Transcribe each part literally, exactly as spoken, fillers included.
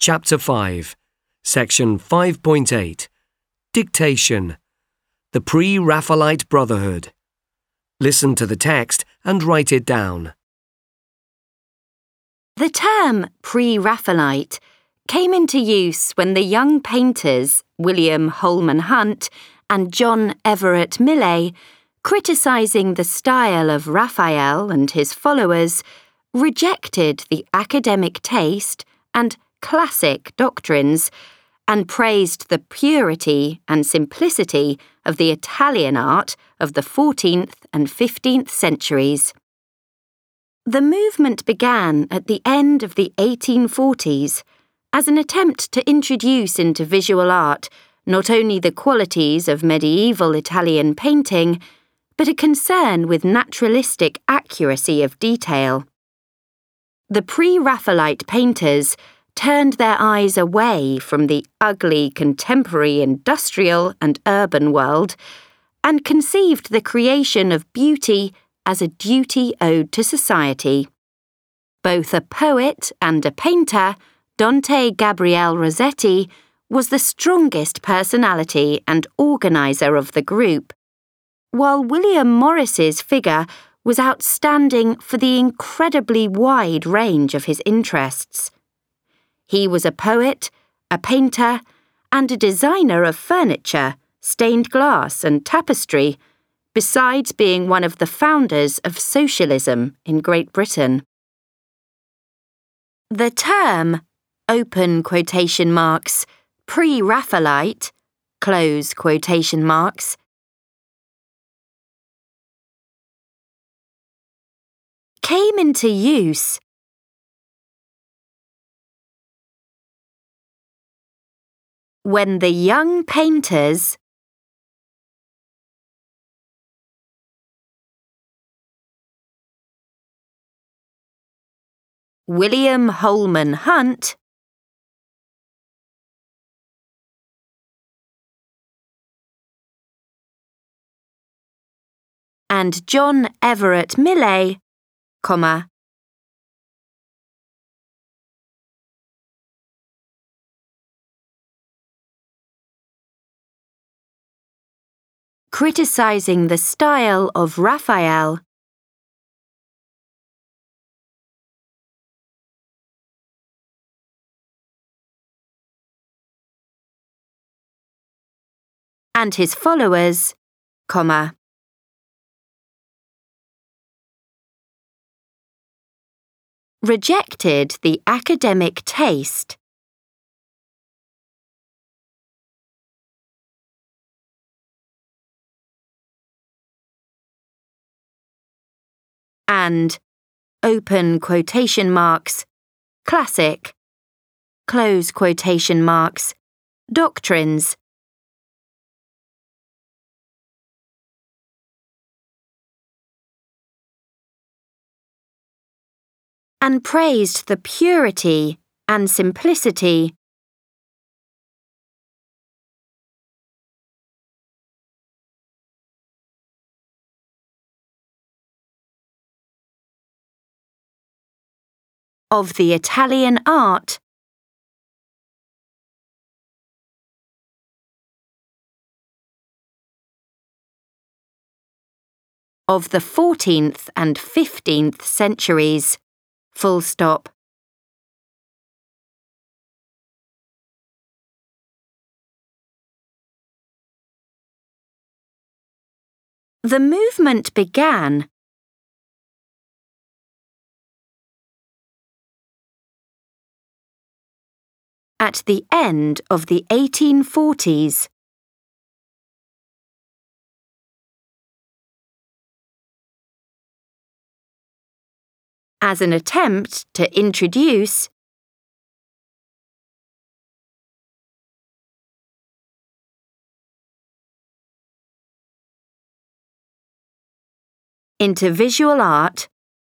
Chapter five, Section five point eight, Dictation, the Pre-Raphaelite Brotherhood. Listen to the text and write it down. The term Pre-Raphaelite came into use when the young painters William Holman Hunt and John Everett Millais, criticising the style of Raphael and his followers, rejected the academic taste and classic doctrines and praised the purity and simplicity of the Italian art of the fourteenth and fifteenth centuries. The movement began at the end of the eighteen forties as an attempt to introduce into visual art not only the qualities of medieval Italian painting, but a concern with naturalistic accuracy of detail. The pre-Raphaelite painters turned their eyes away from the ugly contemporary industrial and urban world and conceived the creation of beauty as a duty owed to society. Both a poet and a painter, Dante Gabriel Rossetti, was the strongest personality and organizer of the group, while William Morris's figure was outstanding for the incredibly wide range of his interests. He was a poet, a painter, and a designer of furniture, stained glass and tapestry, besides being one of the founders of socialism in Great Britain. The term, open quotation marks, pre-Raphaelite, close quotation marks, came into use when the young painters William Holman Hunt and John Everett Millais, comma, criticizing the style of Raphael and his followers, comma, rejected the academic taste and, open quotation marks, classic, close quotation marks, doctrines, and praised the purity and simplicity of the Italian art of the fourteenth and fifteenth centuries. Full stop. The movement began at the end of the eighteen forties. As an attempt to introduce into visual art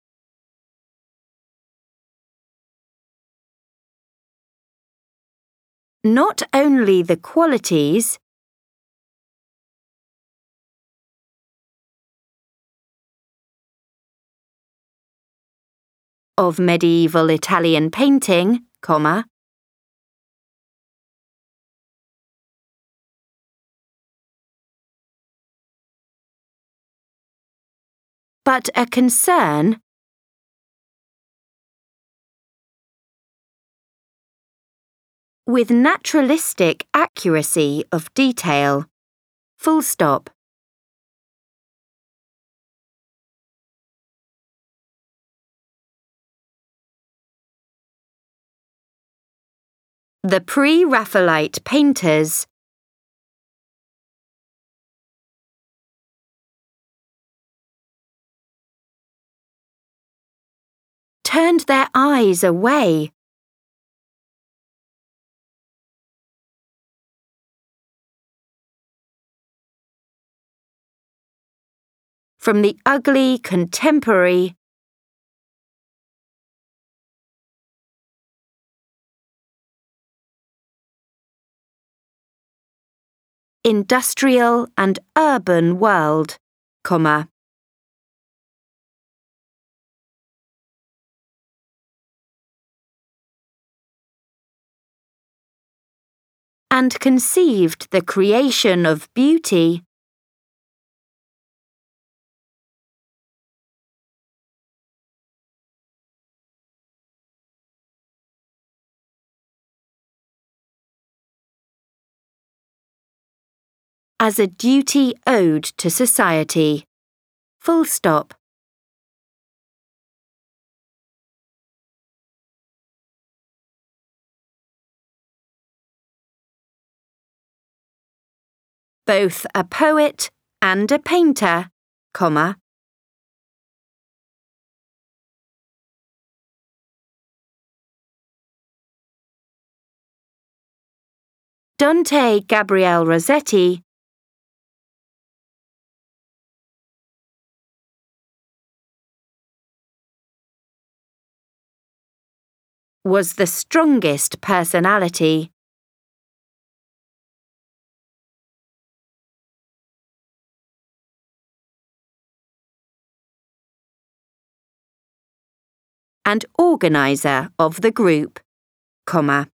not only the qualities of medieval Italian painting, comma, but a concern with naturalistic accuracy of detail. Full stop. The Pre-Raphaelite painters turned their eyes away from the ugly contemporary industrial and urban world, comma, and conceived the creation of beauty as a duty owed to society. Full stop. Both a poet and a painter, comma, Dante Gabriel Rossetti was the strongest personality and organizer of the group, comma,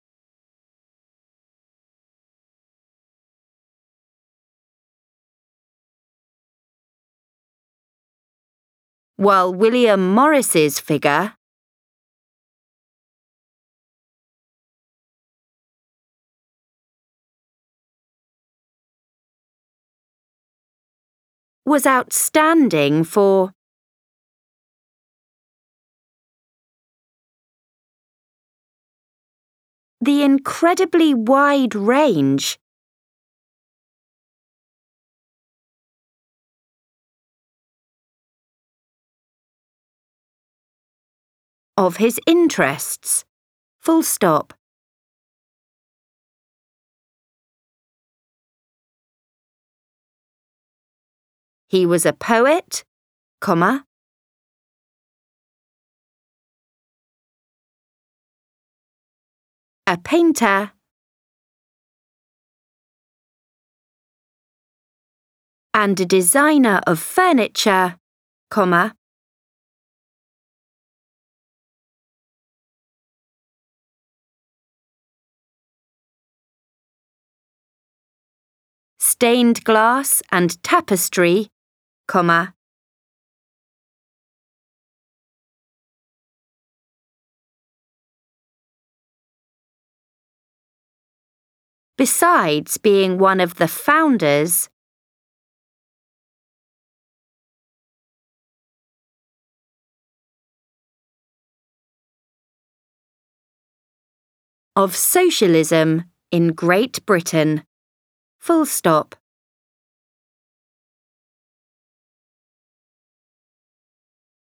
while William Morris's figure was outstanding for the incredibly wide range of his interests. Full stop. He was a poet, comma, a painter, and a designer of furniture, comma, stained glass and tapestry, comma, besides being one of the founders of socialism in Great Britain. Full stop.